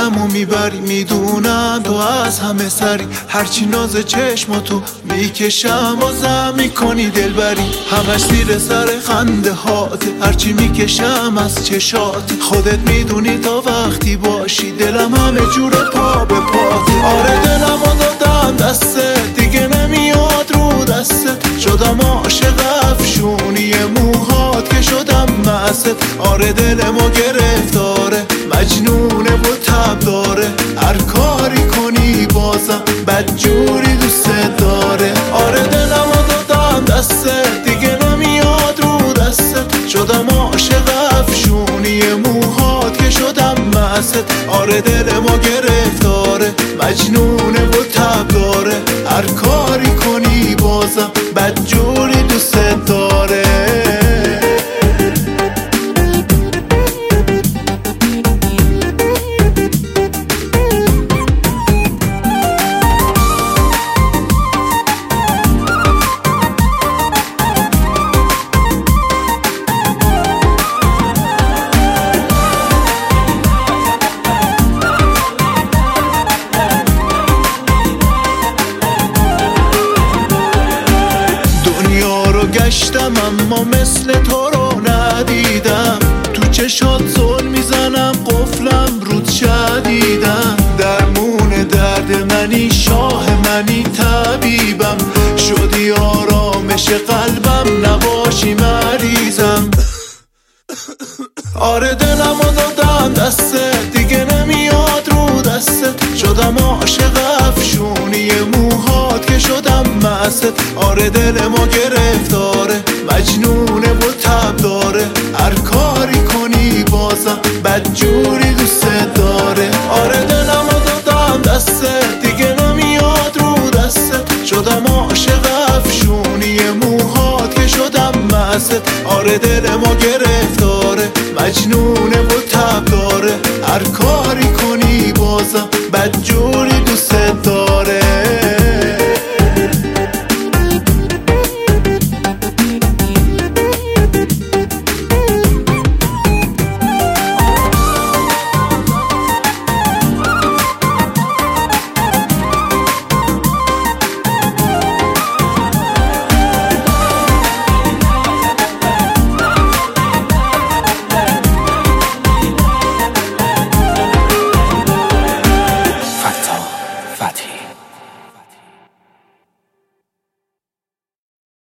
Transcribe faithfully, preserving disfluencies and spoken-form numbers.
دلمو میبری، میدونم تو از همه سری، هرچی ناز چشماتو میکشم بازم میکنی دلبری. همش زیر سر خنده هاته، هرچی میکشم از چشات، خودت میدونی تا وقتی باشی دلم همه جوره پا به پاته. آره دلمو دادم دستت، دیگه نمیاد رو دستت، شدم عاشق افشونی موهات که شدم مست. آره دلمو گرفتاره، مجنونه و تب داره، هر کاری کنی بازم بدجوری دوست داره. آره دلمو دادم دستت، دیگه نمیاد رو دستت، شدم عاشق افشونی موهات که شدم مست. آره دلمو گرفتاره، مجنونه و تب داره، هر کاری کنی بازم بدجوری دوست داره. گشتم اما مثل تو رو ندیدم، تو چشات زل میزنم قفلم رود شدیدم. درمون درد منی، شاه منی، طبیبم شدی آرامش قلبم، نباشی مریضم. آره دلمو دادم دستت، دیگه نمیاد رو دستت، شدم عاشق افشونی موهات که شدم مست. آره دلمو گرفتاره، مجنونه و تب داره، هر کاری کنی بازم بدجوری دوست داره. آره دلمو دادم دستت، دیگه نمیاد رو دستت، شدم عاشق افشونی موهات که شدم مست. آره دلمو گرفتاره، مجنونه